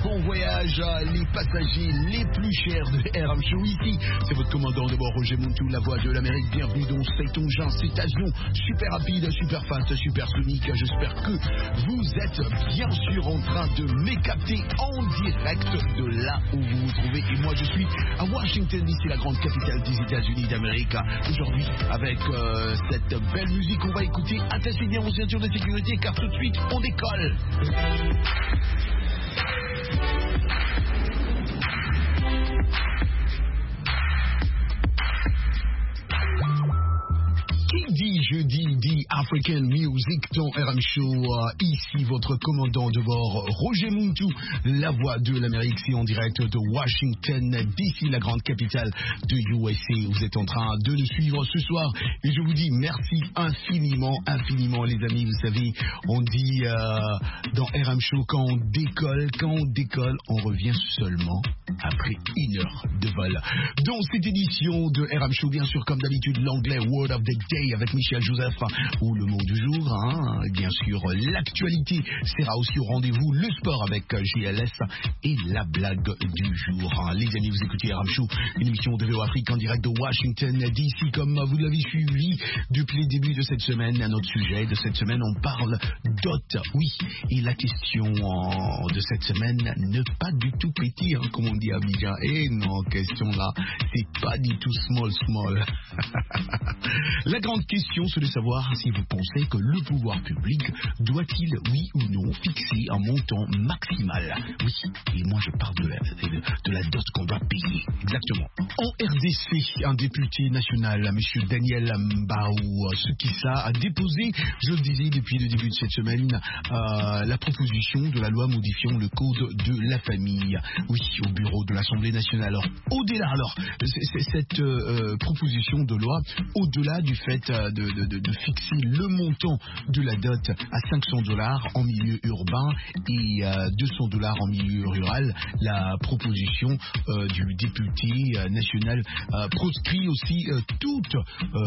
bon voyage, les passagers les plus chers de RM Show ici. C'est votre commandant de bord, Roger Montou, la voix de l'Amérique. Bienvenue dans cet engin, cet avion super rapide, super fast, super sonique. J'espère que vous êtes bien sûr en train de m'écapter en direct de là où vous vous trouvez. Et moi, je suis à Washington DC, la grande capitale des États-Unis d'Amérique. Aujourd'hui, avec cette belle musique, on va écouter. Attachez bien vos ceintures de sécurité, car tout de suite, on décolle. Je dis African Music dans RM Show. Ici votre commandant de bord, Roger Montou, la voix de l'Amérique. C'est en direct de Washington DC, la grande capitale de USA. Vous êtes en train de nous suivre ce soir et je vous dis merci infiniment, les amis. Vous savez, on dit dans RM Show, quand on décolle, on revient seulement après 1 heure de vol. Dans cette édition de RM Show, bien sûr, comme d'habitude, l'anglais Word of the Day avec Michel Joseph, ou le mot du jour, bien sûr, l'actualité sera aussi au rendez-vous, le sport avec GLS et la blague du jour. Les amis, vous écoutez RM Show, une émission de VO Afrique en direct de Washington DC, comme vous l'avez suivi depuis le début de cette semaine. À notre sujet de cette semaine, on parle dot, oui, et la question de cette semaine, ne pas du tout petit, comme on dit à Abidjan. Et non, question là, c'est pas du tout small. La grande question, c'est de savoir si vous pensez que le pouvoir public doit-il, oui ou non, fixer un montant maximal. Oui, et moi je parle de la dot qu'on doit payer. Exactement. En RDC, un député national, M. Daniel Mbaou Sekissa, a déposé, je le disais depuis le début de cette semaine, la proposition de la loi modifiant le code de la famille. Oui, au bureau de l'Assemblée nationale. Alors, au-delà, cette proposition de loi, au-delà du fait de fixer le montant de la dot à $500 en milieu urbain et $200 en milieu rural, la proposition du député national proscrit aussi toute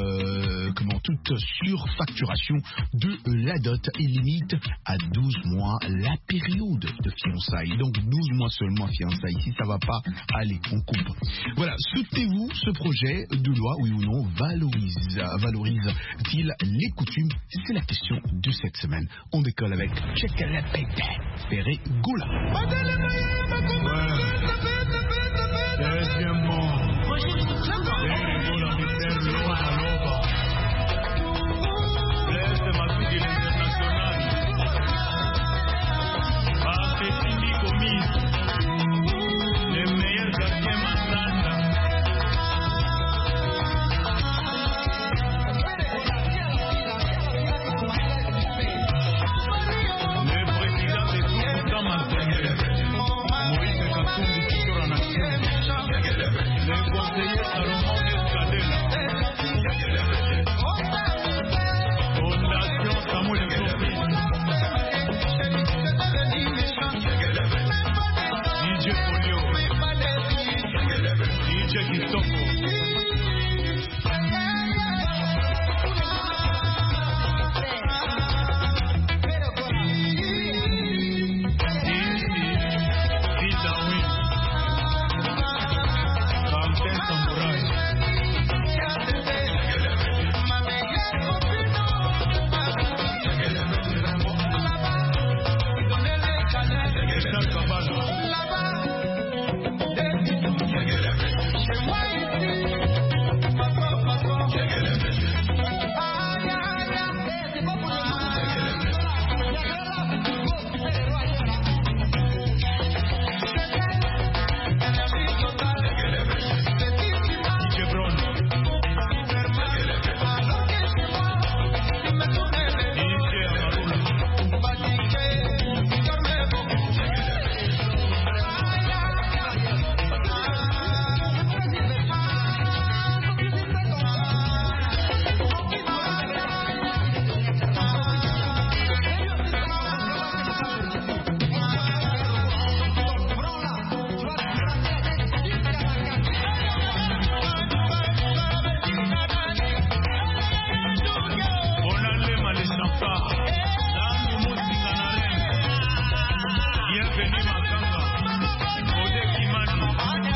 surfacturation de la dot et limite à 12 mois la période de fiançailles. Donc 12 mois seulement fiançailles. Si ça va pas, allez, on coupe. Voilà, soutenez-vous ce projet de loi, oui ou non, valorise-t-il les coutumes? C'est la question de cette semaine. On décolle avec Chekalapete Ferré Goula.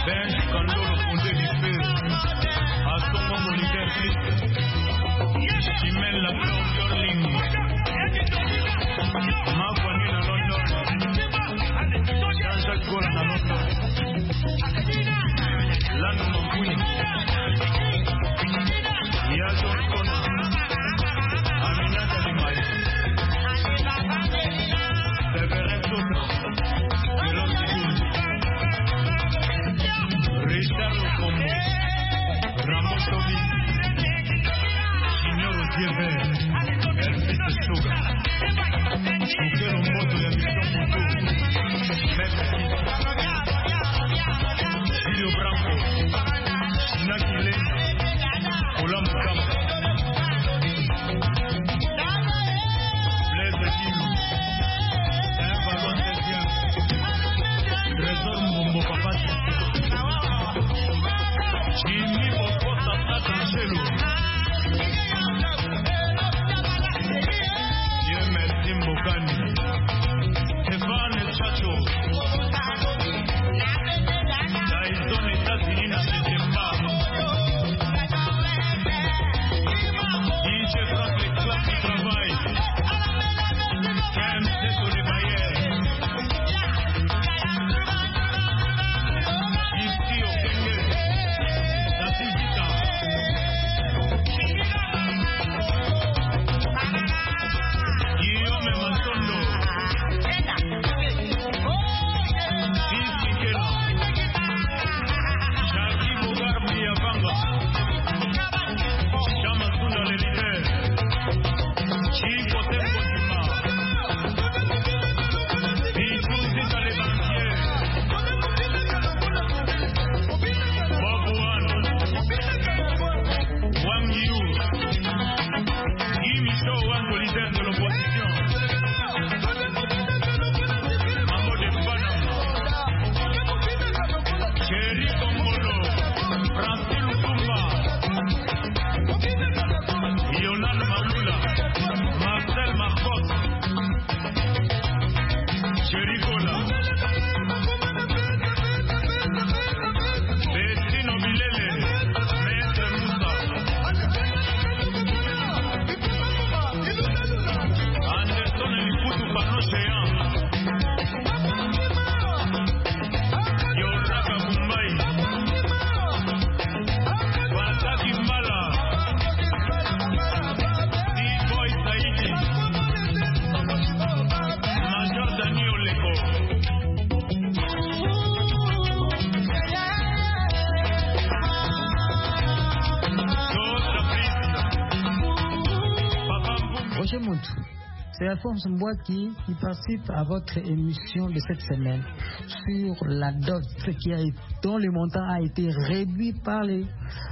C'est Alphonse Mboua qui participe à votre émission de cette semaine sur la dot dont le montant a été réduit par les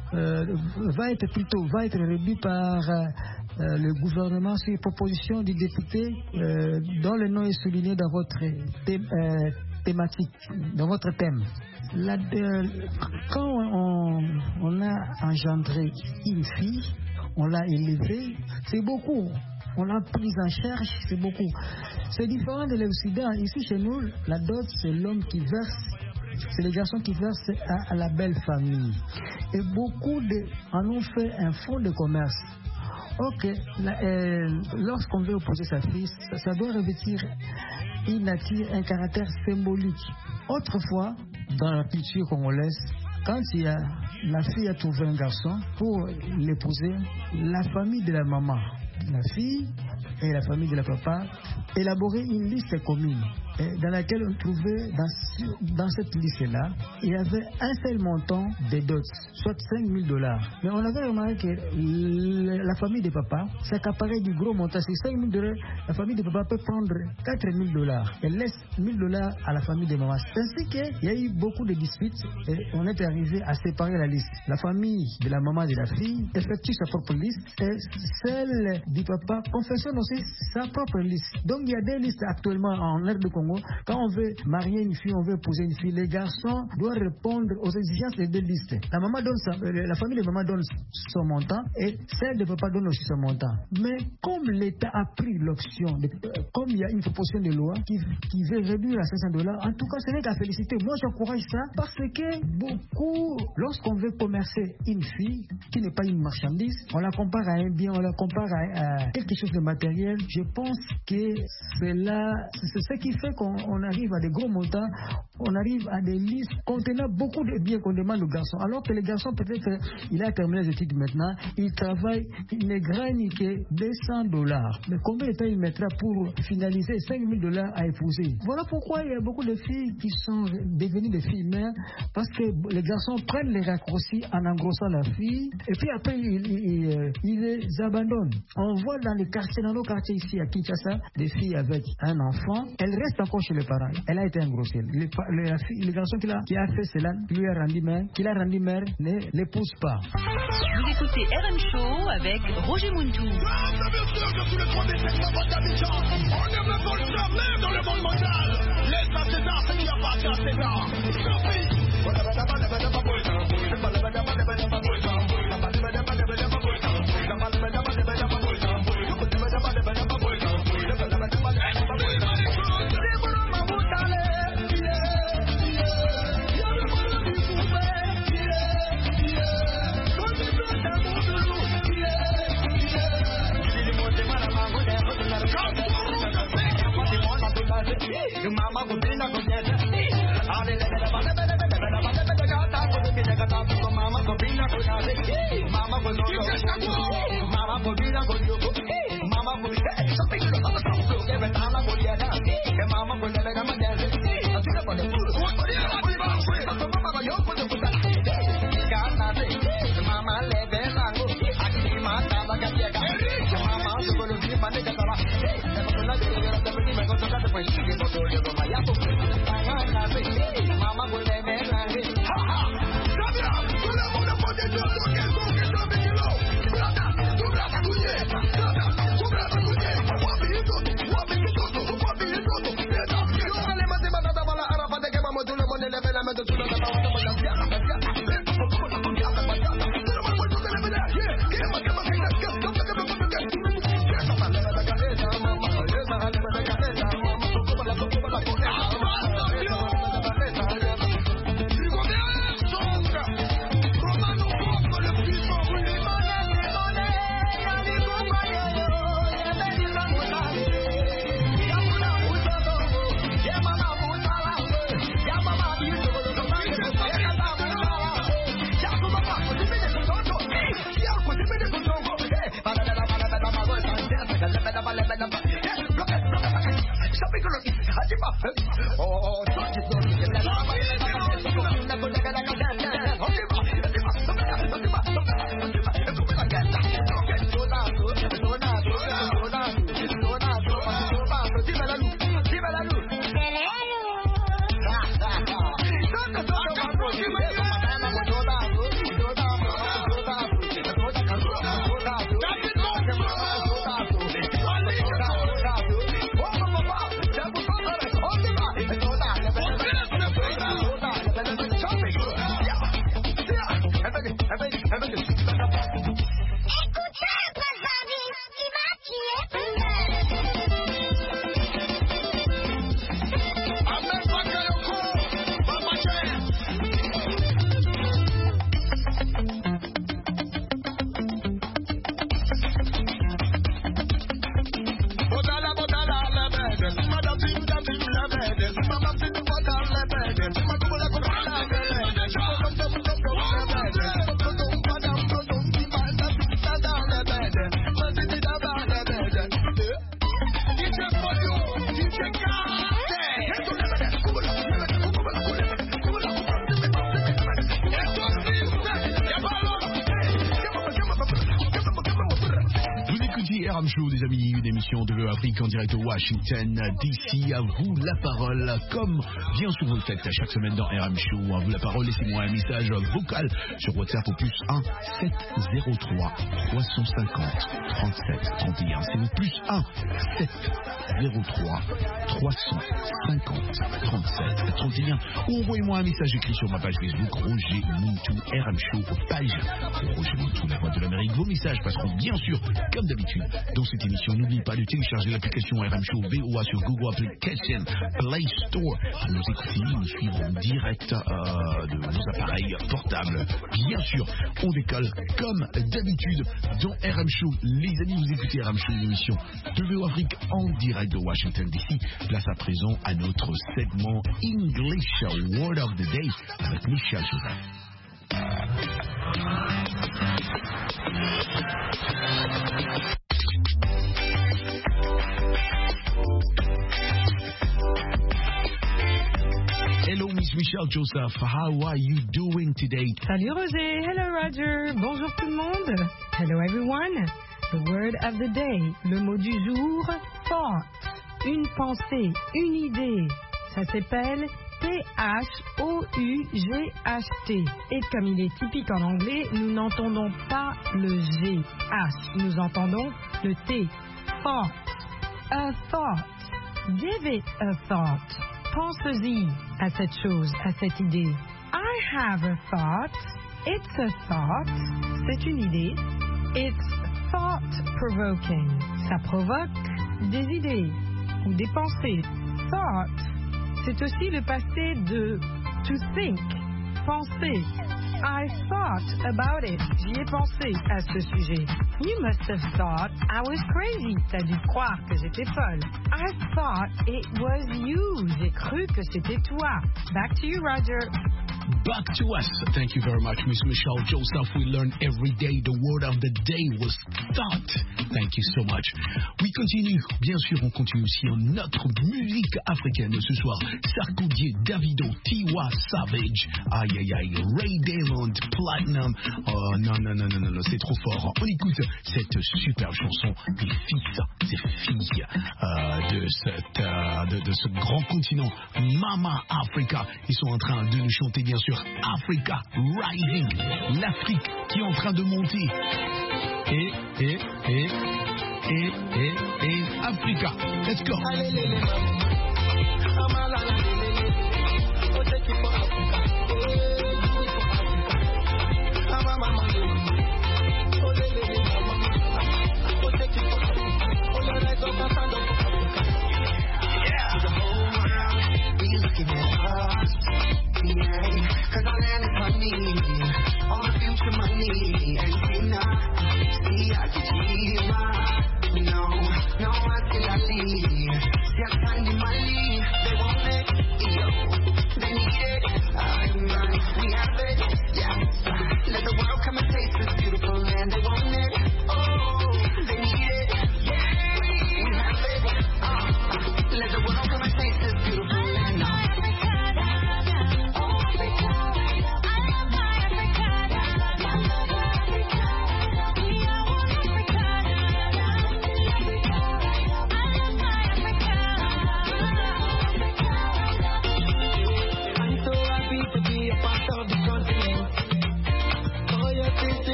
va être réduit par le gouvernement sur proposition du député dont le nom est souligné dans votre thématique, dans votre thème. Quand on a engendré une fille, on l'a élevée, c'est beaucoup. On l'a prise en charge, c'est beaucoup. C'est différent de l'Occident. Ici, chez nous, la dot, c'est l'homme qui verse, c'est les garçons qui versent à la belle famille. Et beaucoup en ont fait un fonds de commerce. Ok, lorsqu'on veut opposer sa fille, ça doit revêtir un caractère symbolique. Autrefois, dans la culture congolaise, quand la fille a trouvé un garçon pour l'épouser, la famille de la maman, la fille et la famille de la papa élaboraient une liste commune dans laquelle on trouvait dans cette liste-là, il y avait un seul montant de dots, soit $5,000. Mais on avait remarqué que la famille de papa s'accaparait du gros montant. C'est $5,000, la famille de papa peut prendre $4,000. Elle laisse $1,000 à la famille de maman. C'est ainsi qu'il y a eu beaucoup de disputes et on est arrivé à séparer la liste. La famille de la maman et de la fille effectue sa propre liste et celle du papa confectionne aussi sa propre liste. Donc il y a des listes actuellement en aire de Congo Congo, quand on veut marier une fille, on veut épouser une fille, les garçons doivent répondre aux exigences des deux listes. La famille de maman donne son montant et celle de papa donne aussi son montant. Mais comme l'État a pris l'option, comme il y a une proposition de loi qui veut réduire à $500, en tout cas, ce n'est qu'à féliciter. Moi, j'encourage ça parce que beaucoup, lorsqu'on veut commercer une fille qui n'est pas une marchandise, on la compare à un bien, on la compare à quelque chose de matériel. Je pense que c'est ce qui fait qu'on arrive à des gros montants, on arrive à des listes contenant beaucoup de biens qu'on demande aux garçons. Alors que les garçons, peut-être, il a terminé les études maintenant, il travaille, il ne gagne que $200. Mais combien de temps il mettra pour finaliser $5,000 à épouser? Voilà pourquoi il y a beaucoup de filles qui sont devenues des filles mères, parce que les garçons prennent les raccourcis en engrossant la fille, et puis après ils les abandonnent. On voit dans nos quartiers ici à Kinshasa, des filles avec un enfant, elles restent encore chez les parents. Elle a été engrossée. Le garçon qui a fait cela, qui l'a rendu mère, ne l'épouse pas. Vous écoutez RM Show avec Roger Muntu. Bien sûr, je suis le 3 décembre d'Abidjan. On aime le bonheur, même dans le monde mondial. Laisse à César ce qui appartient à César. Sophie. RM Show, des amis, une émission de l'Afrique en direct de Washington DC. À vous la parole, comme bien sûr vous le faites chaque semaine dans RM Show. À vous la parole, laissez-moi un message vocal sur WhatsApp au plus 1 703 350 37 31. C'est le plus 1 703 350 37 31. Ou envoyez-moi un message écrit sur ma page Facebook Roger Muntu RM Show, page Roger Muntu, la voix de l'Amérique. Vos messages passeront bien sûr, comme d'habitude, dans cette émission. N'oubliez pas de télécharger l'application RM Show VOA sur Google Application Play Store pour nous écouter, nous suivre en direct de nos appareils portables. Bien sûr, on décolle comme d'habitude dans RM Show. Les amis, vous écoutez RM Show, une émission de VOA Afrique en direct de Washington DC. Place à présent à notre segment English Word of the Day avec Michel Joseph. Hello, Miss Michelle Joseph. How are you doing today? Salut Roger. Hello Roger. Bonjour tout le monde. Hello everyone. The word of the day. Le mot du jour, thought. Une pensée, une idée. Ça s'appelle T-H-O-U-G-H-T. Et comme il est typique en anglais, nous n'entendons pas le G-H. Nous entendons le T. Thought. A thought. Give it a thought. Pensez-y à cette chose, à cette idée. I have a thought. It's a thought. C'est une idée. It's thought-provoking. Ça provoque des idées ou des pensées. Thought, c'est aussi le passé de to think, penser. I thought about it. J'y ai pensé à ce sujet. You must have thought I was crazy. T'as dû croire que j'étais folle. I thought it was you. J'ai cru que c'était toi. Back to you, Roger. Back to us. Thank you very much, Miss Michelle Joseph. We learn every day. The word of the day was thought. Thank you so much. We continue. Bien sûr, on continue aussi en notre musique africaine ce soir. Sarkodie, Davido, Tiwa Savage. Aïe, aïe, aïe. Ray Diamond, Platinum. Oh, non, c'est trop fort. On écoute cette superbe chanson des fils, ces filles de ce grand continent, Mama Africa. Ils sont en train de nous chanter, bien sûr, Africa Rising, l'Afrique qui est en train de monter. Et Africa, let's go. Cause all that is money, all the future money, and see I can see no, I still I see, see I can't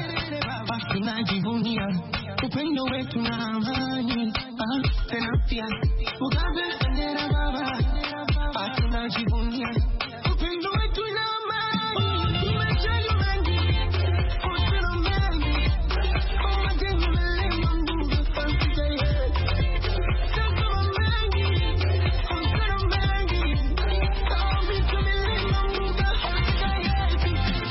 tunajivunia upendo wetu na amani, tena pia ugabe bendera baba, tunajivunia upendo wetu na amani, tumejali mengi, usina mengi, umadini melema mbuga kansika yetu, sasa mengi, usina mengi, vitu melema mbuga kansika yetu.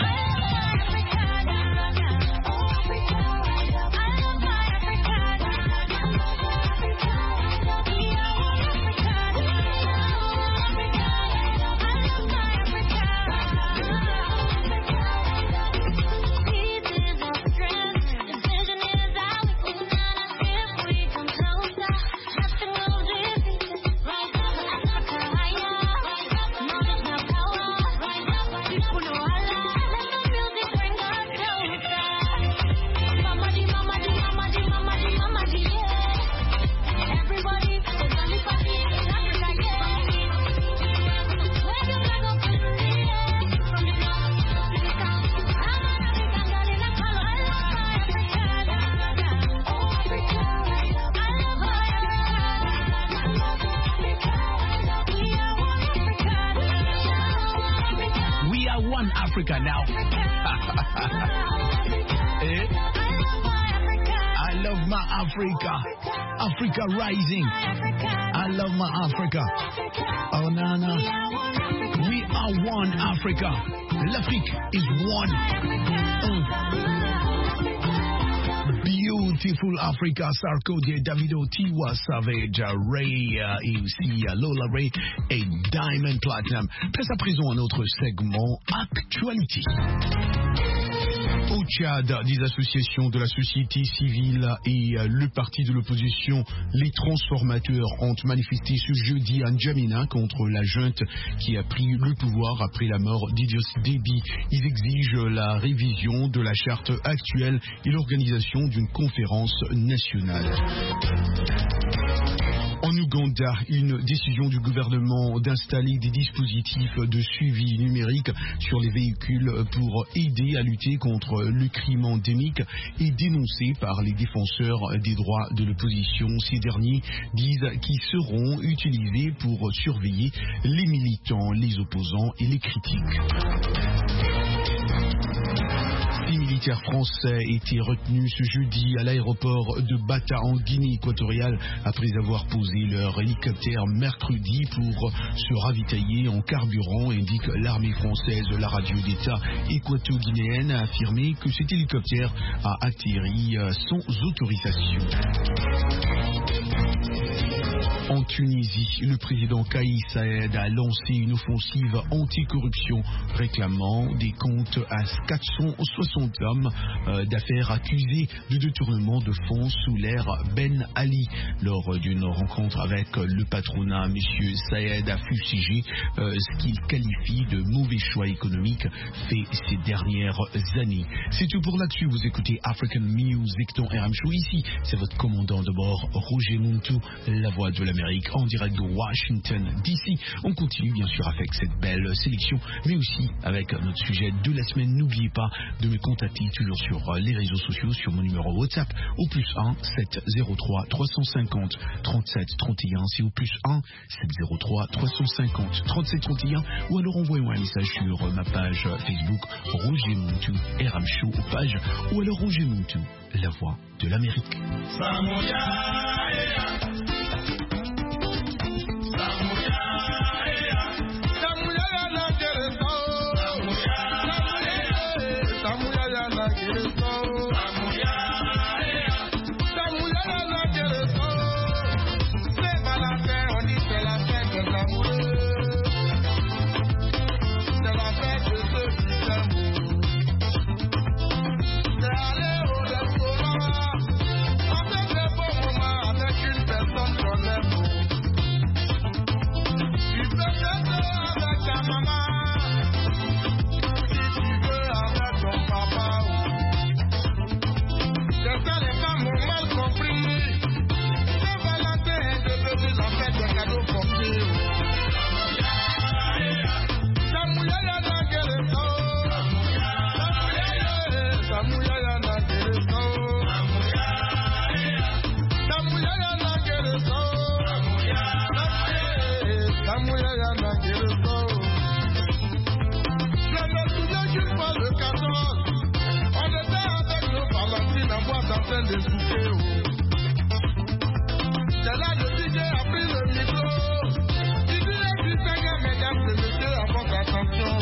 Africa now. I love my Africa. Africa rising. I love my Africa. Oh, Nana. We are one Africa. L'Afrique is one. Beautiful Africa, Sarkodie, Davido, Tiwa Savage, Ray et aussi Lola Ray et Diamond Platinum. Place à présent un autre segment, Actualité. Au Tchad, des associations de la société civile et le parti de l'opposition, les transformateurs, ont manifesté ce jeudi à N'Djamena contre la junte qui a pris le pouvoir après la mort d'Idriss Déby. Ils exigent la révision de la charte actuelle et l'organisation d'une conférence nationale. En Ouganda, une décision du gouvernement d'installer des dispositifs de suivi numérique sur les véhicules pour aider à lutter contre le crime endémique est dénoncée par les défenseurs des droits de l'opposition. Ces derniers disent qu'ils seront utilisés pour surveiller les militants, les opposants et les critiques. 6 militaires français étaient retenus ce jeudi à l'aéroport de Bata en Guinée équatoriale après avoir posé leur hélicoptère mercredi pour se ravitailler en carburant, indique l'armée française. La radio d'État équato-guinéenne a affirmé que cet hélicoptère a atterri sans autorisation. En Tunisie, le président Kais Saied a lancé une offensive anticorruption réclamant des comptes à 460 hommes d'affaires accusés de détournement de fonds sous l'ère Ben Ali. Lors d'une rencontre avec le patronat, M. Saied a fustigé ce qu'il qualifie de mauvais choix économiques faits ces dernières années. C'est tout pour l'actu. Vous écoutez African Music dans RM Show. Ici, c'est votre commandant de bord, Roger Muntu, la voix de l'Amérique, en direct de Washington DC. On continue bien sûr avec cette belle sélection, mais aussi avec notre sujet de la semaine. N'oubliez pas de me contacter toujours sur les réseaux sociaux, sur mon numéro WhatsApp au +1 703 350 37 31. C'est au +1 703 350 37 31, ou alors envoyez-moi un message sur ma page Facebook Roger Muntu RM Show page, ou alors Roger Muntu, la voix de l'Amérique. Personne train de souffler. C'est là le DJ a pris le micro. Il dit les distingués, mesdames et messieurs, à votre attention.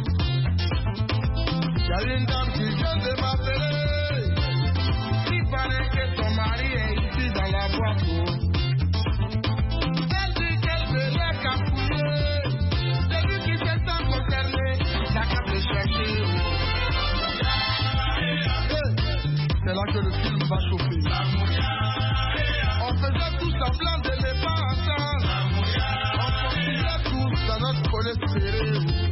Il y a une dame qui vient de m'appeler. Il paraît que son mari est ici dans la boîte. Elle dit qu'elle veut les capouiller. Celui qui se sent concerné, n'a qu'à le chercher. C'est là que le film va chauffer. On faisait tout semblant de ne pas entendre. On continuait tous dans notre colère serrée.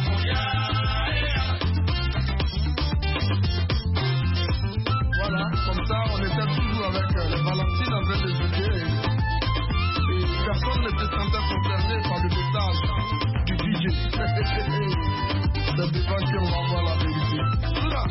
Voilà, comme ça, on était toujours avec les Valentines en train de jouer. Et personne ne se sentait concerné par le message du DJ. C'est devant qu'on va voir la vérité. Tout là.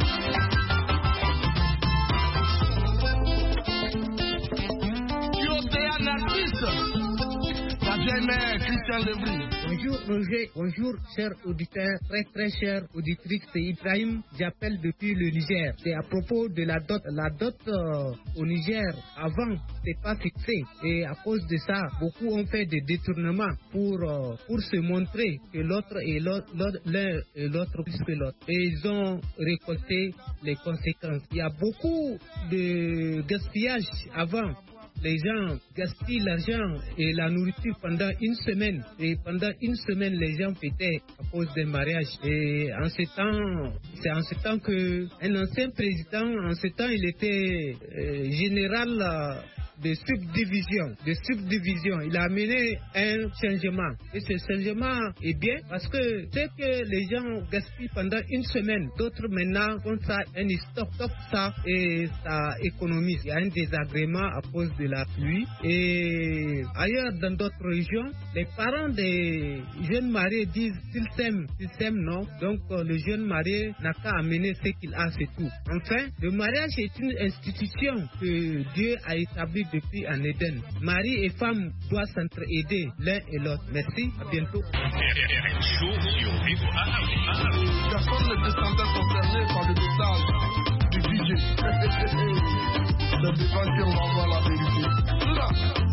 Bonjour Roger, bonjour chers auditeurs, très chers auditrices, c'est Ibrahim, j'appelle depuis le Niger. C'est à propos de la dot. La dot au Niger, avant, c'est pas fixé. Et à cause de ça, beaucoup ont fait des détournements pour se montrer que l'autre est l'un et l'autre plus que l'autre. Et ils ont récolté les conséquences. Il y a beaucoup de gaspillage avant. Les gens gaspillent l'argent et la nourriture pendant une semaine. Et pendant une semaine, les gens fêtaient à cause d'un mariage. Et en ce temps, c'est en ce temps qu'un ancien président, en ce temps, il était général de subdivision. Il a amené un changement. Et ce changement est bien parce que ce que les gens gaspillent pendant une semaine, d'autres maintenant font ça, ils stockent ça et ça économise. Il y a un désagrément à cause de la pluie. Et ailleurs, dans d'autres régions, les parents des jeunes mariés disent s'ils s'aiment, non. Donc le jeune marié n'a qu'à amener ce qu'il a, c'est tout. Enfin, le mariage est une institution que Dieu a établie depuis en Éden. Mari et femme doivent s'entraider l'un et l'autre. Merci, à bientôt. Personne ne se sentait concerné par le message du DJ. C'est devant qu'on va voir la vérité. Tout là.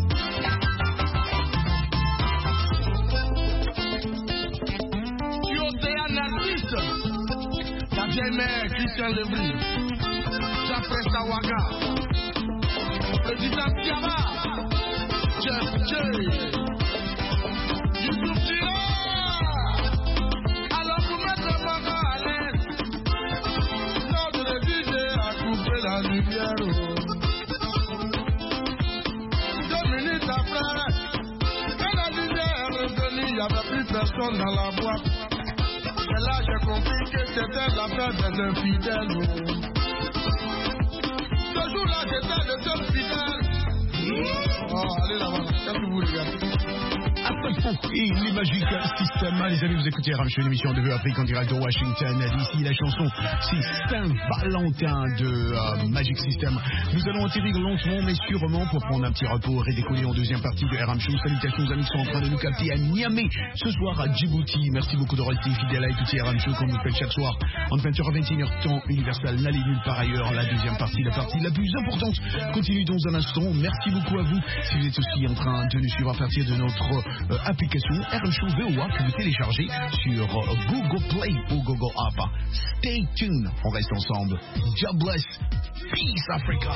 La vieille mère Christian Levry, Jean-Pierre Sawaga, Président Tiaba, Jeff J, Youssouf Tira. Alors pour mettre le mandat à l'aise, notre DJ a coupé la lumière. 2 minutes après, quand la lumière est revenue, il n'y avait plus personne dans la boîte. Et là j'ai compris que c'était l'affaire des infidèles. Ce jour-là j'étais le seul fidèle. Oh, allez là-bas, qu'est-ce que vous regardez? Et les magiques systèmes, les amis, vous écoutez Ramcho, l'émission de Afrique en direct de Washington DC. La chanson, c'est Saint-Valentin de Magic System. Nous allons atterrir lentement mais sûrement pour prendre un petit repos et décoller en deuxième partie de Ramcho. Salutations aux amis qui sont en train de nous capter à Niamey, ce soir à Djibouti. Merci beaucoup de rester fidèle à écouter Ramcho comme vous faites chaque soir entre 20h à 21h temps universel. N'allez nulle part ailleurs. La deuxième partie, la partie la plus importante, continue dans un instant. Merci beaucoup à vous si vous êtes aussi en train de nous suivre à partir de notre application RMShow VOA que vous téléchargez sur Google Play ou Google App. Stay tuned, on reste ensemble. God bless. Peace Africa.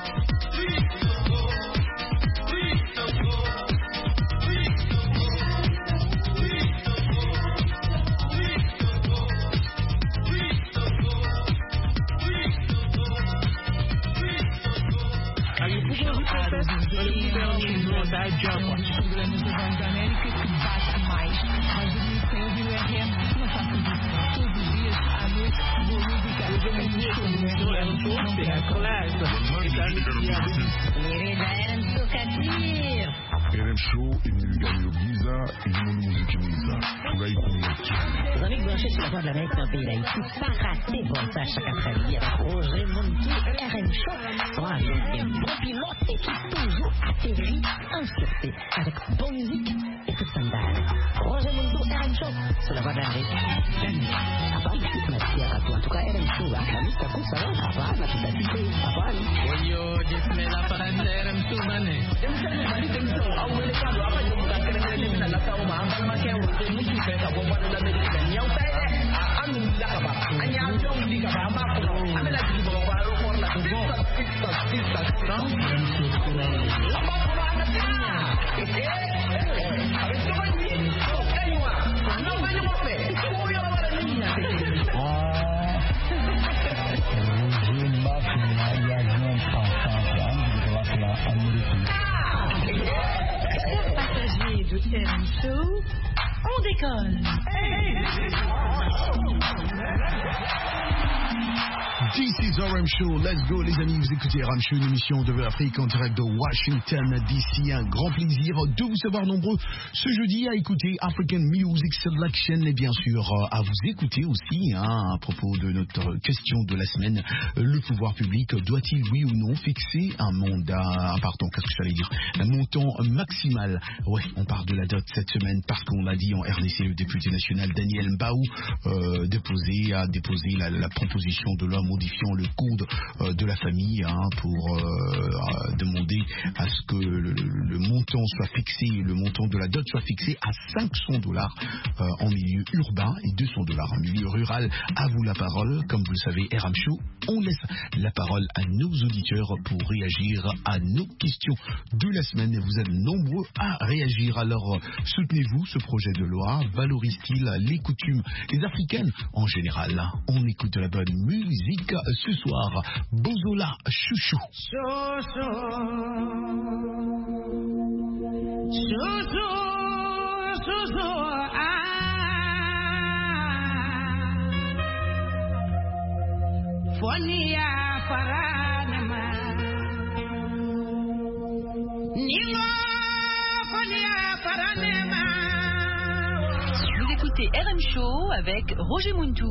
RMShow imilingano byiza irimo n'umuziki mwiza turayikunda. Vous avez branché sur la voie de la Mecque dans le pays d'Haïti, pas rater voltage chaque après-midi avec Roger Montou, RMShow. Voilà, un bon pilote et qui toujours atterrit en sûreté avec bonne musique et tout standard. Roger Montou, RMShow, sur la voie de la Mecque. À Paris, c'est matière à tout. En tout cas, RMShow. Suba, kamisa kusala, hapana, tutatike, hapana. Oyo, jismela paranderem subane. Jemsani mali temso, awele kalo, apa yo muda kerengere mina lasa oma, ambal makia wote muki pesa, wabana la medika, nyau tae, anu muda kaba, anya ajo muda kaba, amba kuno, amela jiki bawa baro korla, sista, strong, amba kuno anda tinya, abis coba ni, kaiwa, anu banyak mope, kuyo wala ninya, Passagers de RM Show, on décolle. This is RM Show, let's go les amis, vous écoutez RM Show, une émission de l'Afrique en direct de Washington DC. Un grand plaisir de vous savoir nombreux ce jeudi à écouter African Music Selection et bien sûr à vous écouter aussi à propos de notre question de la semaine. Le pouvoir public doit-il oui ou non fixer un montant maximal? Ouais, on parle de la dot cette semaine parce qu'on l'a dit en RDC, le député national Daniel Mbaou a déposé la proposition de loi modifiant le code de la famille pour demander à ce que le montant soit fixé, le montant de la dot soit fixé à $500 en milieu urbain et $200 en milieu rural. À vous la parole, comme vous le savez, RM Show, on laisse la parole à nos auditeurs pour réagir à nos questions de la semaine. Vous êtes nombreux à réagir, alors soutenez-vous ce projet de loi, valorise-t-il les coutumes des Africaines en général? On écoute de la bonne musique ce soir, Bozola Chouchou. Vous écoutez RM Show avec Roger Muntu.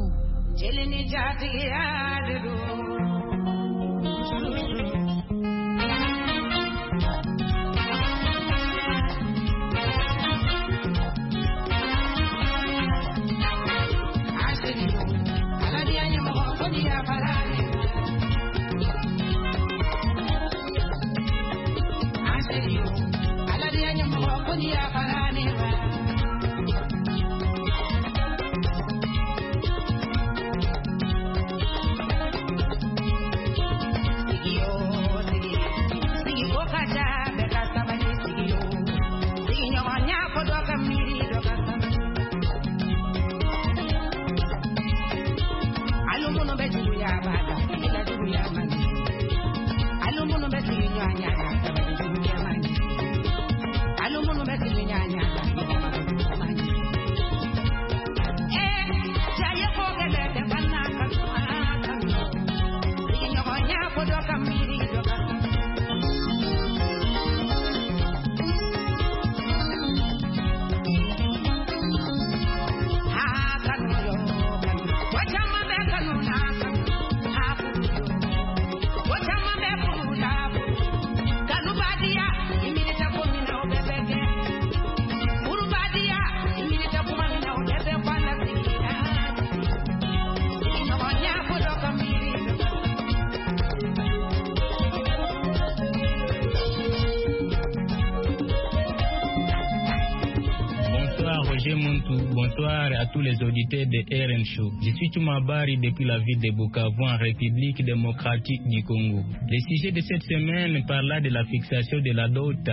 Bonsoir à tous les auditeurs de RM Show. Je suis Toumabari depuis la ville de Bukavu en République démocratique du Congo. Le sujet de cette semaine parla de la fixation de la dot à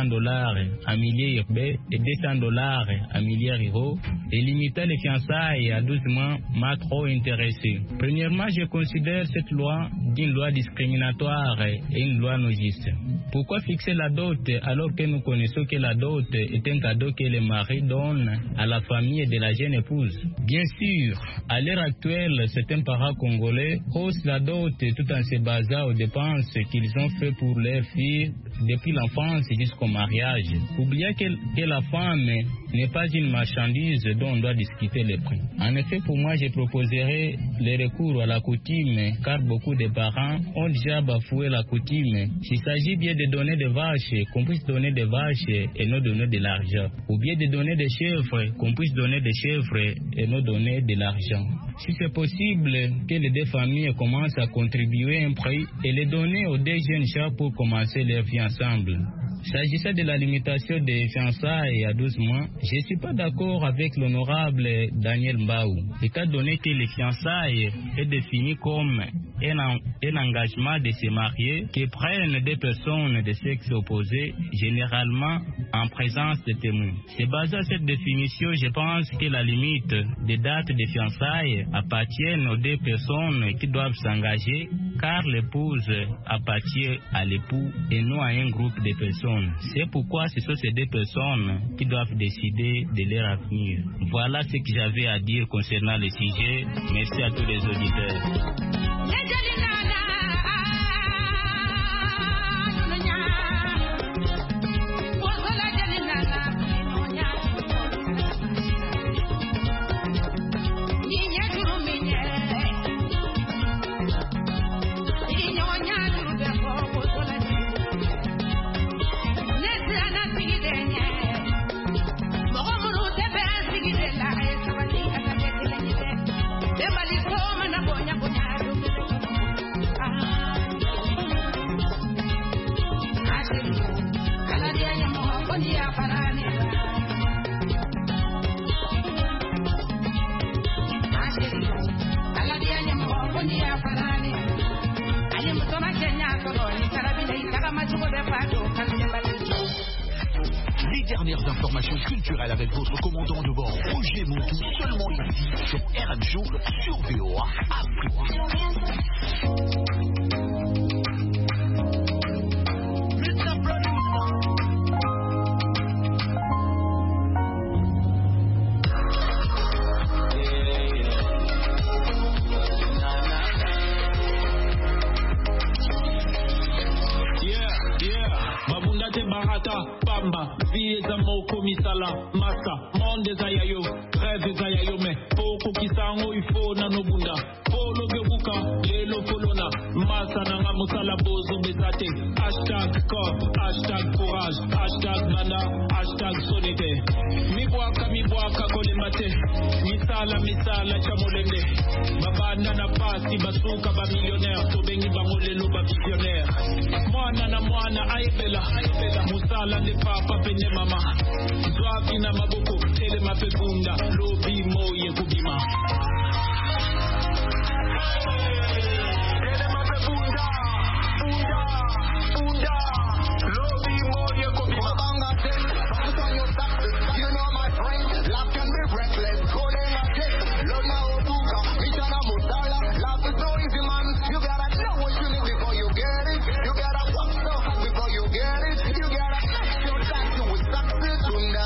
$500 en milieu urbain et $200 en milieu rural et limiter les fiançailles à 12 mois m'a trop intéressé. Premièrement, je considère cette loi d'une loi discriminatoire et une loi non juste. Pourquoi fixer la dot alors que nous connaissons que la dot est un cadeau que le mari donne à la famille de la jeune épouse? Bien sûr, à l'heure actuelle, certains parents congolais haussent la dot tout en se basant aux dépenses qu'ils ont fait pour leurs filles depuis l'enfance jusqu'au mariage. Oubliez que la femme n'est pas une marchandise dont on doit discuter les prix. En effet, pour moi, je proposerai le recours à la coutume, car beaucoup de parents ont déjà bafoué la coutume. S'il s'agit bien de donner des vaches, qu'on puisse donner des vaches et non donner de l'argent. Ou bien de donner des chèvres, qu'on puisse donner des chèvres et non donner de l'argent. Si c'est possible, que les deux familles commencent à contribuer un prix et les donner aux deux jeunes chats pour commencer leur vie ensemble. S'agissant de la limitation des fiançailles à 12 mois, je ne suis pas d'accord avec l'honorable Daniel Mbaou. Étant donné que les fiançailles est défini comme un engagement de se marier que prennent des personnes de sexe opposé, généralement en présence de témoins. C'est basé à cette définition, je pense que la limite des dates de fiançailles appartient aux deux personnes qui doivent s'engager, car l'épouse appartient à l'époux et non à un groupe de personnes. C'est pourquoi ce sont ces deux personnes qui doivent décider de leur avenir. Voilà ce que j'avais à dire concernant le sujet. Merci à tous les auditeurs. Les dernières informations culturelles avec votre commandant de bord, Roger Montou, seulement ici sur RM Show sur VOA Afrique. Pamba, vie moko misala, masa, monde zayayo, rêve zayayo me, poko kisango ifo na nobunda, polo gebuka, lelo polona, masa nanga musala bozo bezate, hashtag corps, hashtag courage, hashtag banda, hashtag sonite, miboaka kole mate, misala chamolende, babanda na pasi basuka ba millionnaire, tobengi bangolelo ba visionnaire, mwana aibela, musala de papa pene mama, zwavi na maboko, tele mapebunda, lobi moye kubima. Tele mapebunda, bunda, lobi moye kubima. Banga ten, focus on your success, you know my friend, life can be reckless, calling a jet, lona obuka, mishana musala, life is no easy man, you gotta know what you need before you get it, you gotta work so hard before you get it, you gotta make your time to with success, bunda.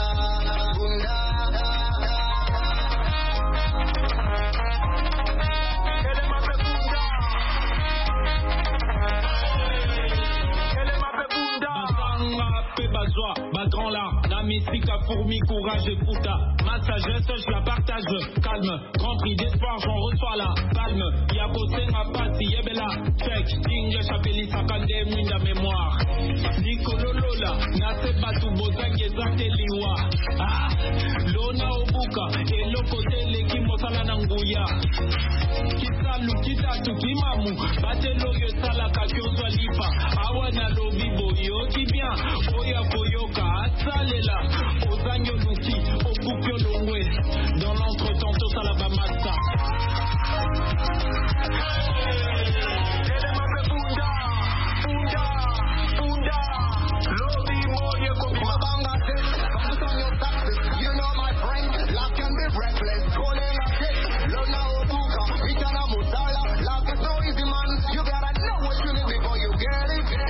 Grand là, la mystique a fourmi, courage et fouta. Ma sagesse, je la partage, calme. Grand prix d'espoir, j'en reçois la palme. Y'a bossé ma passe, yébela. Check, digne, chapeli, sakande, mouinda mémoire. Nikololola, nase batu, bozange, zate liwa. Ah, lona obuka, et lokote, leki, mosala nanguya. Kisalu, kitatu, kimamu, batelo, yosala, kakyo, lipa. Awana, lobi, boyo, qui bien, oya, boyoka. Salela, aux agneaux luki, au boukio longwe. Dans l'entretemps, tout à la bamassa. Bunda. Lobby moye kopima banga ten. Focus on your success, you know my friend. Life can be reckless, calling a jet. Lona obuka, michana musala. Life is no easy man, you gotta know what you need before you get it.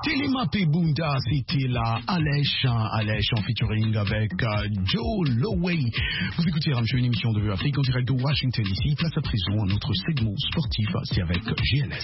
Télémapé Bunda, c'était la Alèche en featuring avec Joe Lowey. Vous écoutez une émission de Afrique en direct de Washington ici. Place à présent à notre segment sportif, c'est avec GLS.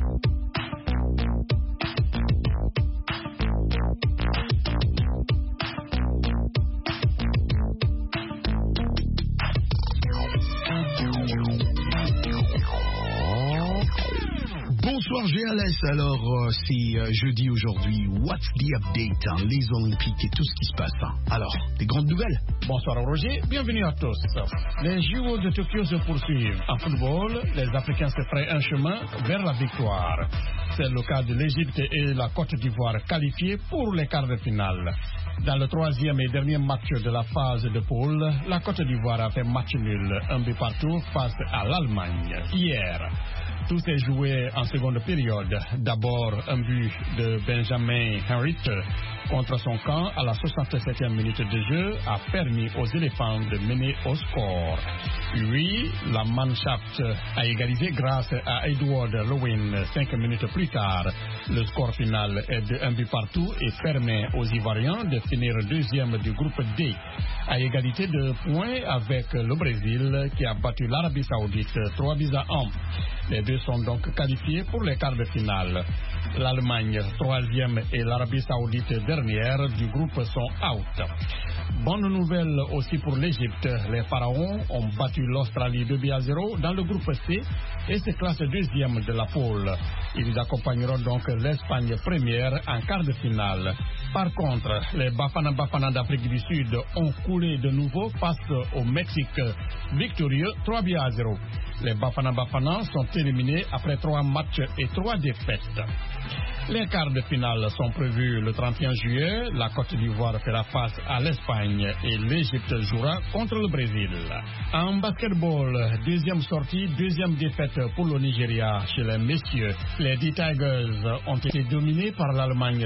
Bonsoir GLS, alors c'est jeudi aujourd'hui, what's the update, les Olympiques et tout ce qui se passe. Alors, des grandes nouvelles? Bonsoir Roger, bienvenue à tous. Les JO de Tokyo se poursuivent. En football, les Africains se frayent un chemin vers la victoire. C'est le cas de l'Égypte et la Côte d'Ivoire qualifiées pour les quarts de finale. Dans le troisième et dernier match de la phase de poule, la Côte d'Ivoire a fait match nul, un but partout face à l'Allemagne hier. Tout s'est joué en seconde période. D'abord, un but de Benjamin Henriette contre son camp à la 67e minute de jeu a permis aux éléphants de mener au score. Puis, la Mannschaft a égalisé grâce à Edward Lewin 5 minutes plus tard. Le score final est de 1 but partout et permet aux Ivoiriens de finir deuxième du groupe D à égalité de points avec le Brésil qui a battu l'Arabie Saoudite 3-1. Les deux sont donc qualifiés pour les quarts de finale. L'Allemagne, troisième, et l'Arabie Saoudite, dernière du groupe, sont out. Bonne nouvelle aussi pour l'Égypte. Les Pharaons ont battu l'Australie 2-0 dans le groupe C et se classent deuxième de la poule. Ils accompagneront donc l'Espagne première en quart de finale. Par contre, les Bafana d'Afrique du Sud ont coulé de nouveau face au Mexique, victorieux 3-0. Les Bafana sont éliminés après 3 matchs et 3 défaites. Les quarts de finale sont prévus le 31 juillet. La Côte d'Ivoire fera face à l'Espagne et l'Égypte jouera contre le Brésil. En basketball, deuxième sortie, deuxième défaite pour le Nigeria chez les messieurs. Les D-Tigers ont été dominés par l'Allemagne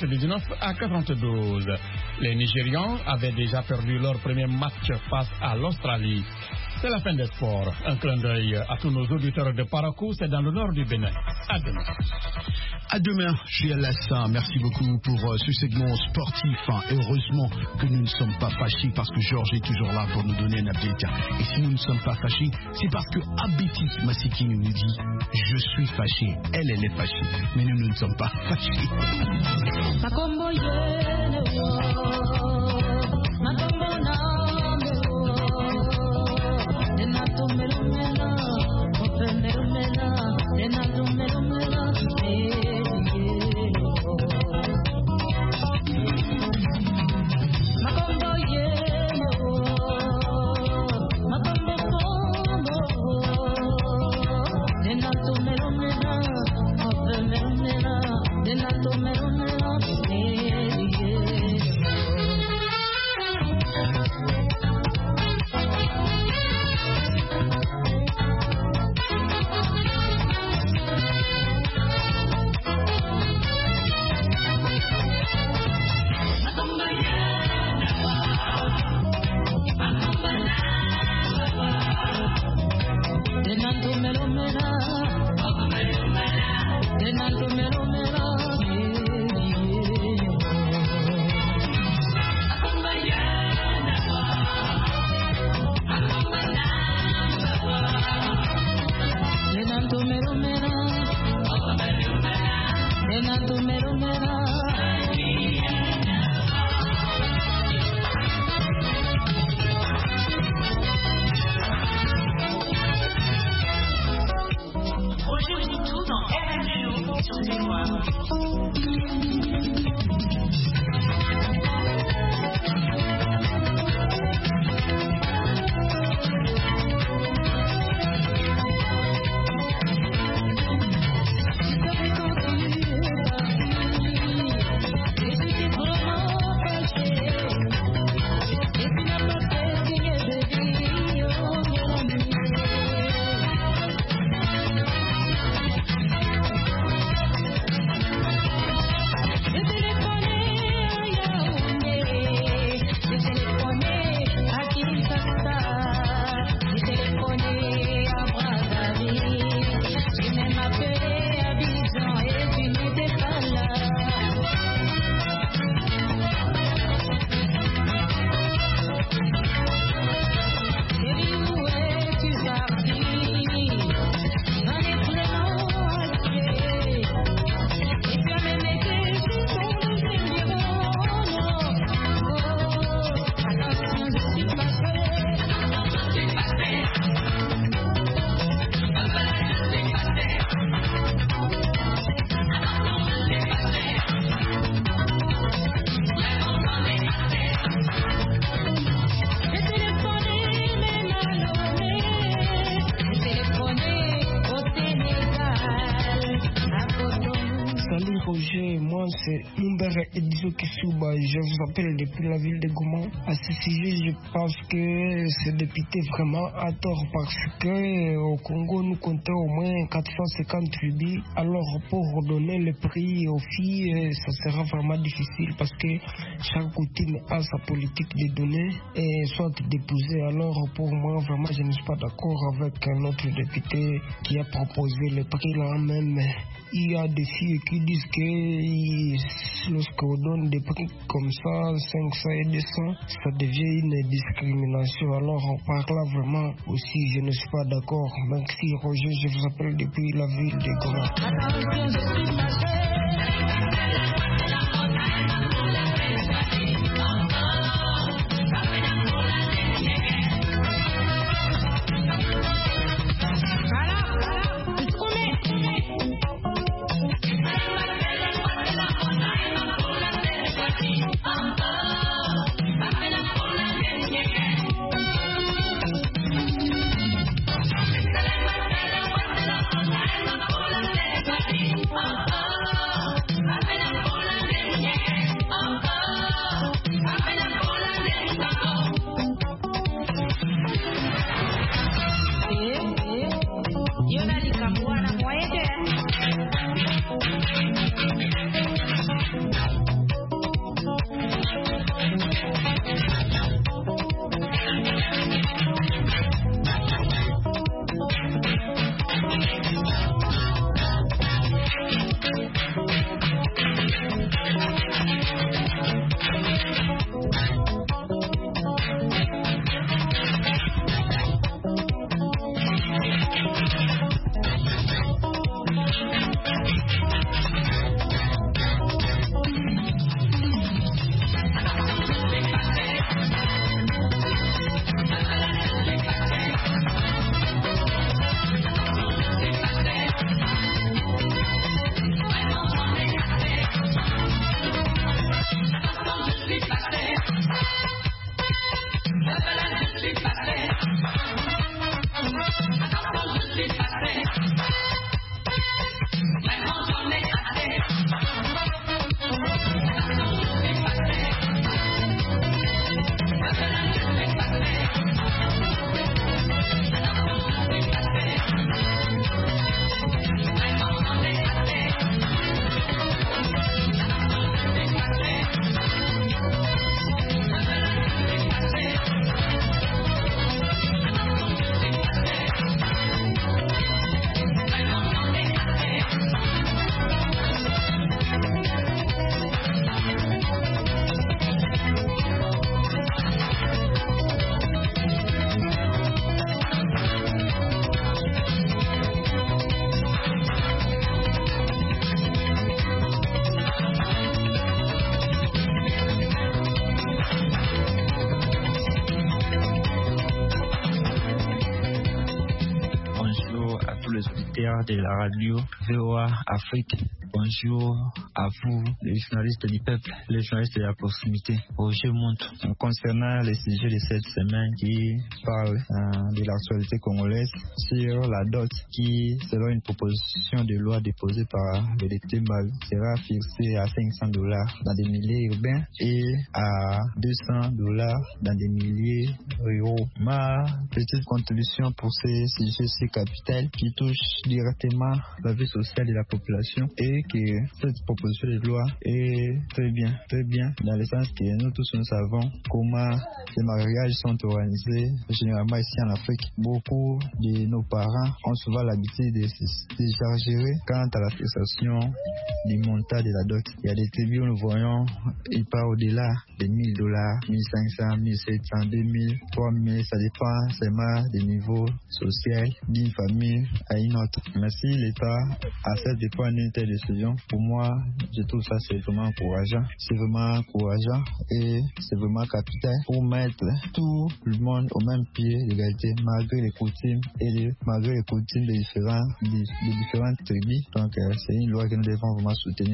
99-92. Les Nigérians avaient déjà perdu leur premier match face à l'Australie. C'est la fin des sports. Un clin d'œil à tous nos auditeurs de Parakou, c'est dans le nord du Bénin. À demain. À demain, GLS. Merci beaucoup pour ce segment sportif. Heureusement que nous ne sommes pas fâchés parce que Georges est toujours là pour nous donner un update. Et si nous ne sommes pas fâchés, c'est parce que Abiti Masiki nous dit je suis fâché. Elle est fâchée. Mais nous ne sommes pas fâchés. c'est Mumbere Edizo Kisuba. Je vous appelle depuis la ville de Goma. À ce sujet, je pense que ce député vraiment a tort parce que au Congo, nous comptons au moins 450 tribus. Alors, pour donner le prix aux filles, ça sera vraiment difficile parce que chaque coutume a sa politique de donner et soit d'épouser. Alors, pour moi, vraiment, je ne suis pas d'accord avec notre député qui a proposé le prix là même. Il y a des filles qui disent que lorsqu'on donne des prix comme ça, 500 et 200, ça devient une discrimination. Alors, par là, vraiment, aussi, je ne suis pas d'accord. Merci, Roger, je vous appelle depuis la ville de Goma. De la radio VOA Afrique. Bonjour à vous, les journalistes du peuple, les journalistes de la proximité. Roger Montou, concernant les sujets de cette semaine qui parlent de l'actualité congolaise sur la dot qui, selon une proposition de loi déposée par le député Mal, sera fixée à $500 dans des milliers urbains et à $200 dans des milliers ruraux. Ma petite contribution pour ces sujets si capitales qui touchent directement la vie sociale de la population et que cette proposition de loi est très bien, dans le sens que nous tous nous savons comment les mariages sont organisés généralement ici en Afrique. Beaucoup de nos parents ont souvent l'habitude de s'exagérer quant à la fixation du montant de la dot. Il y a des tribus où nous voyons, il part au-delà de $1,000, $1,500, $1,700, $2,000, $3,000, ça dépend seulement des niveaux sociaux d'une famille à une autre. Mais si l'État accepte de prendre une telle décision, pour moi, je trouve ça c'est vraiment encourageant. C'est vraiment encourageant et c'est vraiment capital pour mettre tout le monde au même pied d'égalité malgré les coutumes et malgré les coutumes des différentes tribus. Donc c'est une loi que nous devons vraiment soutenir.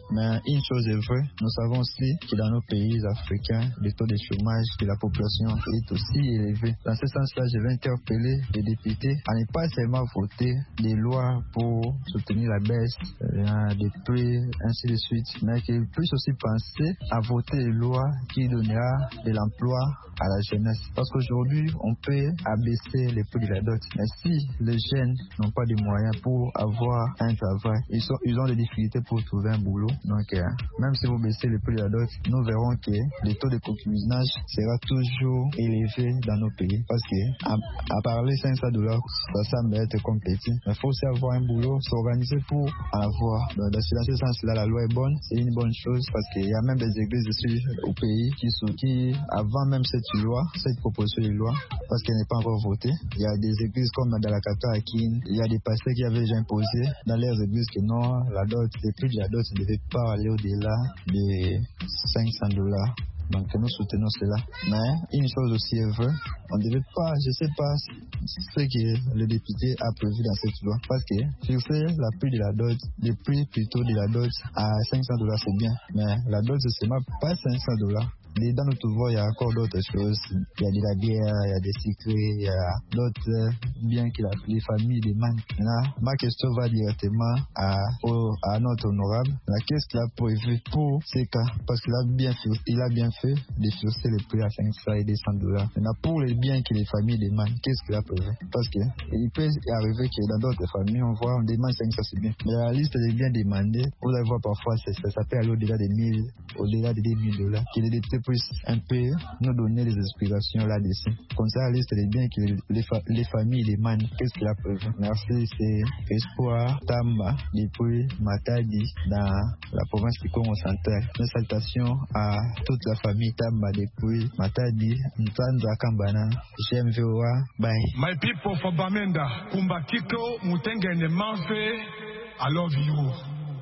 Mais une chose est vraie, nous savons aussi que dans nos pays africains, le taux de chômage de la population est aussi élevé. Dans ce sens-là, je vais interpeller les députés à ne pas seulement voter des lois pour soutenir la baisse des prix, ainsi de suite, mais qu'ils puissent aussi penser à voter des lois qui donneront de l'emploi à la jeunesse. Parce qu'aujourd'hui, on peut abaisser les prix de la dot. Mais si les jeunes n'ont pas de moyens pour avoir un travail, ils ont des difficultés pour trouver un boulot. Donc, même si vous baissez les prix de la dot, nous verrons que le taux de concubinage sera toujours élevé dans nos pays. Parce que à parler $500, ça semble être comme petit. Mais il faut aussi avoir un boulot, s'organiser pour en avoir. Donc, dans ce sens-là, la loi est bonne. C'est une bonne chose parce qu'il y a même des églises ici au pays qui avant même cette proposition de loi, parce qu'elle n'est pas encore votée, il y a des églises comme Dalakata à Kin, il y a des pasteurs qui avaient déjà imposé dans leurs églises que non, la dot, les prix de la dot ne devaient pas aller au-delà de $500. Donc nous soutenons cela. Mais une chose aussi est vraie, on ne devait pas, je ne sais pas ce que le député a prévu dans cette loi. Parce que fixer la prix de la dot, le prix plutôt de la dot à $500 c'est bien. Mais la dot c'est seulement pas $500. Dans notre voie, il y a encore d'autres choses. Il y a de la bière, il y a des secrets, il y a d'autres biens que les familles demandent. Là, ma question va directement à notre honorable. Qu'est-ce qu'il a prévu pour ces cas? Parce qu'il a bien fait de fixer les prix à $500 et $200. Maintenant, pour les biens que les familles demandent, qu'est-ce qu'il a prévu? Parce qu'il peut arriver que dans d'autres familles, on demande $500, c'est bien. Mais la liste des biens demandés, vous allez voir parfois, ça peut aller au-delà des $1,000, au-delà des $2,000. Que les députés puissent un peu nous donner des explications là-dessus. Comme ça, la liste des biens que les familles demandent, qu'est-ce qu'il a prévu? Merci, c'est Espoir, Tamba, depuis Matadi, dans la province du Congo central. Une salutation à toute la famille Tamba depuis Matadi, Ntandra Kambana, GMVOA, bye. My people for Bamenda, Kumbatiko, Mutengene Manfe, I love you.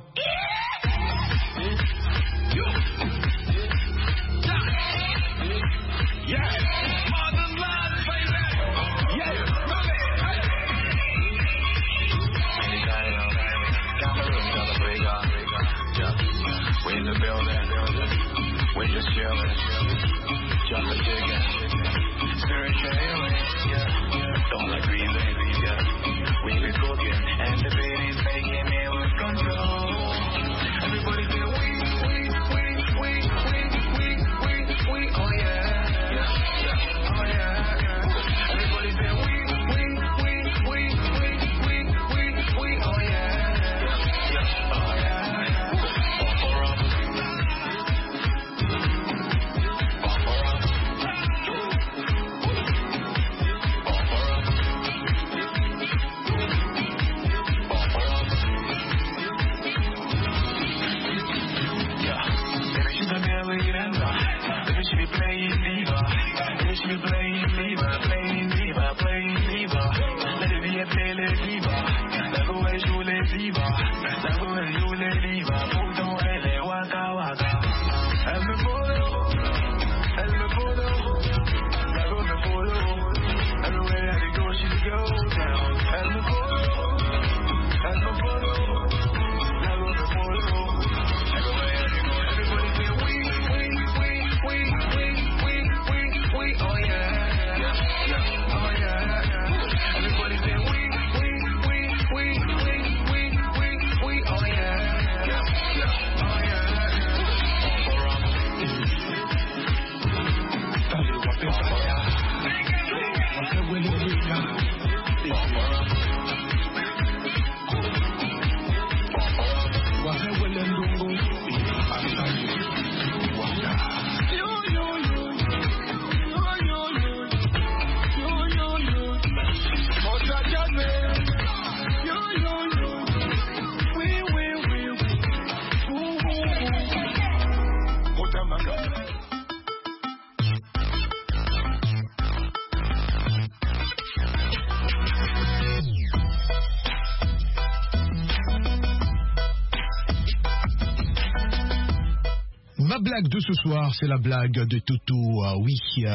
Yeah, modern love, baby. Yeah, love it. We in the building, we just chilling, just a digging, spiritual healing, yeah. Don't like breathing, yeah. We be cooking, and the baby's making it with control. Everybody say we, oh yeah. La blague de ce soir, c'est la blague de Toto. Oui,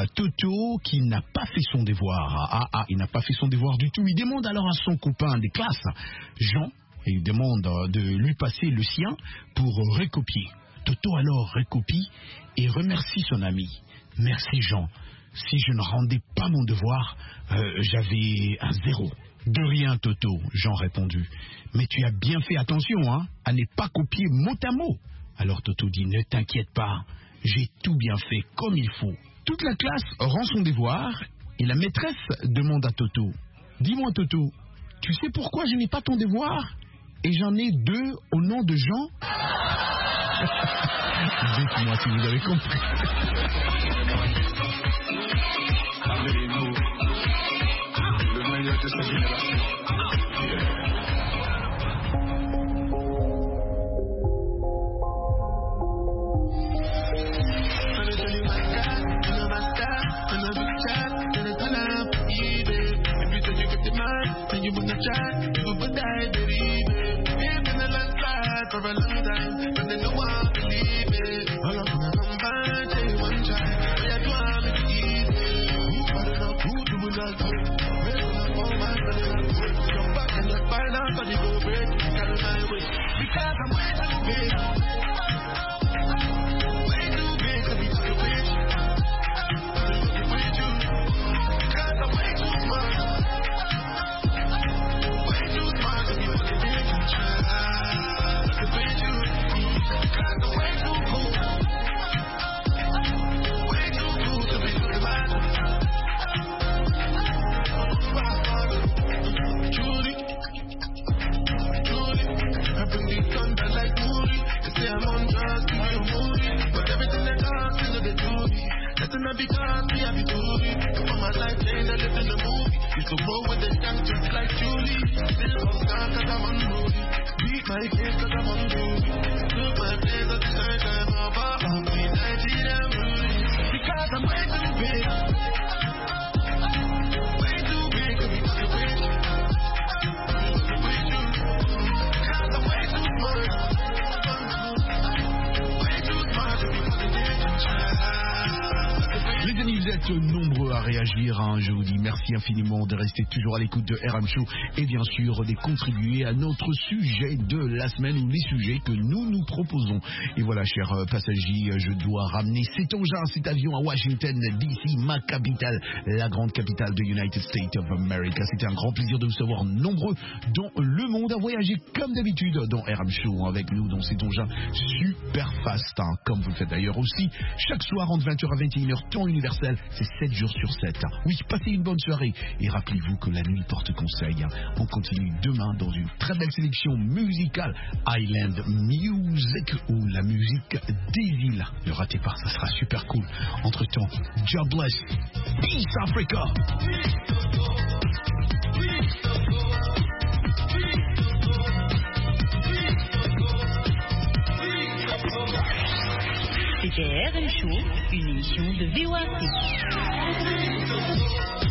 Toto qui n'a pas fait son devoir. Il n'a pas fait son devoir du tout. Il demande alors à son copain de classe, Jean, et demande de lui passer le sien pour recopier. Toto alors recopie et remercie son ami. Merci Jean. Si je ne rendais pas mon devoir, j'avais un 0. De rien Toto, Jean répondu. Mais tu as bien fait attention à ne pas copier mot à mot. Alors Toto dit, ne t'inquiète pas, j'ai tout bien fait comme il faut. Toute la classe rend son devoir et la maîtresse demande à Toto, dis-moi Toto, tu sais pourquoi je n'ai pas ton devoir et j'en ai 2 au nom de Jean? Dites-moi si vous avez compris. Le meilleur de sa génération. You wanna try, you would die, baby. We've been a long time for a long time, but then no one believe it. All of them come by, take one try. Yeah, do I make it easy? Who brought it up? Who do we like? Where do I go? My brother, come back and just find out how you go break. Carry my way, because I'm way too big. Way too big to be too rich. With you, because I'm way too smart. Because we have to for my life change, I live in the movie. Used to roll with the gang just like Julie. Still on star cause I'm unruly. Beat my face cause I'm unruly. Took my place at the third time of our own. We 19 and ruly. Because I'm way too big. Way too big to be too rich. With you. Because I'm way too smart. Way too smart to be too rich. Les amis, vous êtes nombreux à réagir, je vous dis merci infiniment de rester toujours à l'écoute de RM Show et bien sûr de contribuer à notre sujet de la semaine ou les sujets que nous proposons. Et voilà, chers passagers, je dois ramener cet engin, cet avion à Washington DC, ma capitale, la grande capitale de United States of America. C'était un grand plaisir de vous savoir nombreux dans le monde à voyager comme d'habitude dans RM Show avec nous dans cet engin super fast, comme vous le faites d'ailleurs aussi chaque soir entre 20h à 21h temps universel, c'est 7 jours sur 7. Oui, passez une bonne soirée et rappelez-vous que la nuit porte conseil. On continue demain dans une très belle sélection musicale Island Music ou la musique des îles. Ne ratez pas, ça sera super cool. Entre temps, God bless. Peace Africa. C'était RM Show, une émission de VOA Afrique.